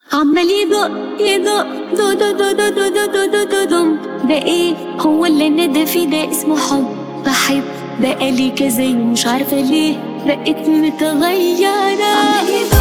عمال يدق يدق دو دو دو دو دو دو دو دو دو دم. ده ايه هو اللي ندى فيه؟ ده اسمه حب. بحب بقالي كذا يوم مش عارفة ليه بقيت متغيرة. عمال يدق